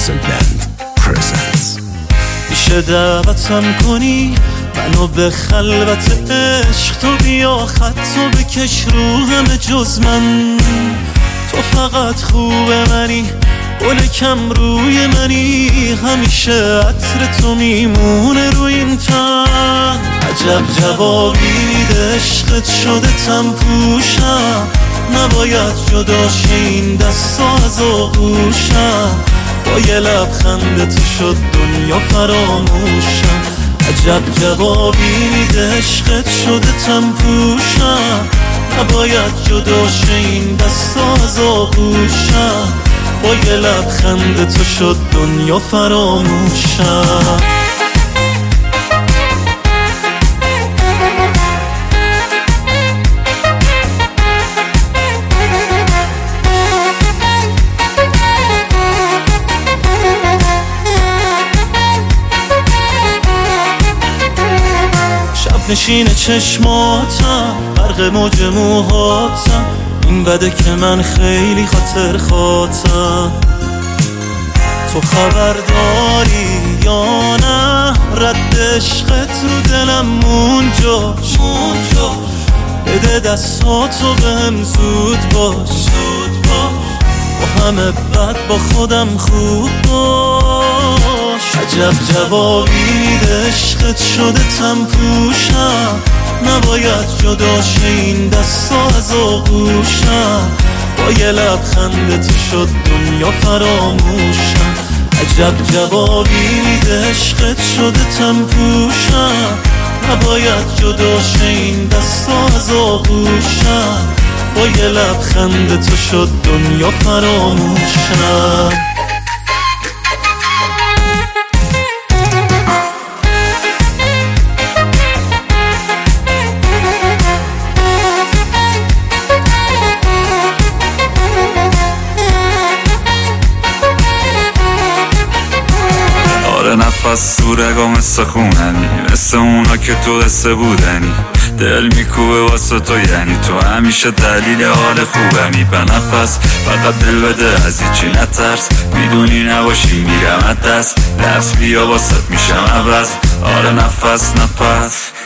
Music Band presents. میشه دعوتم کنی منو به خلوت عشق، تو بیا خطو بکش رو همه جز من. تو فقط خوب منی، گل کم روی منی، همیشه عطر تو میمونه رو این تن. عجب جوابی میده عشقت شده تم پوشم، نباید جدا شه این دستا از آغوشم. با یه لبخند تو شد دنیا فراموشم. عجب جوابی میده عشقت شده تم پوشم، نباید جدا شه این دستا از آغوشم. با یه لبخند تو شد دنیا فراموشم. نشین چشماتم، غرق موج موهاتم، این بده که من خیلی خاطر خاطم. تو خبر داری یا نه رد عشقت رو دلم مونجا. بده دستاتو بهم زود باش، با همه بد با خودم خوب باش. عجب جوابی میده عشقت شده تم پوشم، نباید جدا شه این دستا از آغوشم. با یه لبخند تو شد دنیا فراموشم. عجب جوابی میده عشقت شده تم پوشم، نباید جدا شه این دستا از آغوشم. با یه لبخند تو شد دنیا فراموشم. نفس تو رگا مثل خوننی، مثل اونا که تو قصه بودنی. دل میکوبه واسه تو، یعنی تو همیشه دلیل حال خوبنی. به نفس فقط دل بده، از هیچی نترس، میدونی نباشی میرم از دست. لفظ بیا واسه میشم عوض. آره نفس